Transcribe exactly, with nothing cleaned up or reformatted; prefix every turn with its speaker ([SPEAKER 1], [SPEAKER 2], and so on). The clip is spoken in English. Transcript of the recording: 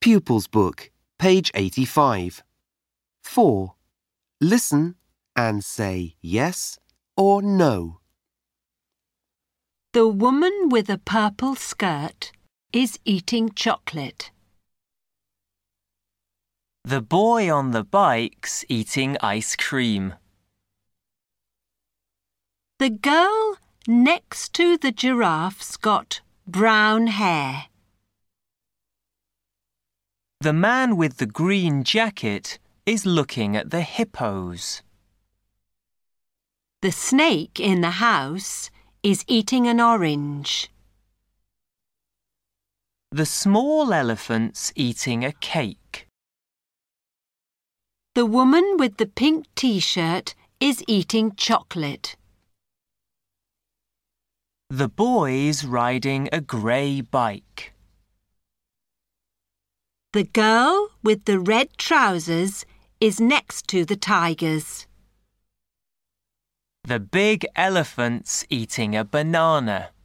[SPEAKER 1] Pupils Book, page eighty-five. four. Listen and say yes or no.
[SPEAKER 2] The woman with a purple skirt is eating chocolate.
[SPEAKER 3] The boy on the bike's eating ice cream.
[SPEAKER 2] The girl next to the giraffe's got brown hair.
[SPEAKER 3] The man with the green jacket is looking at the hippos.
[SPEAKER 2] The snake in the house is eating an orange.
[SPEAKER 3] The small elephant's eating a cake.
[SPEAKER 2] The woman with the pink t-shirt is eating chocolate.
[SPEAKER 3] The boy's riding a grey bike.
[SPEAKER 2] The girl with the red trousers is next to the tigers.
[SPEAKER 3] The big elephant's eating a banana.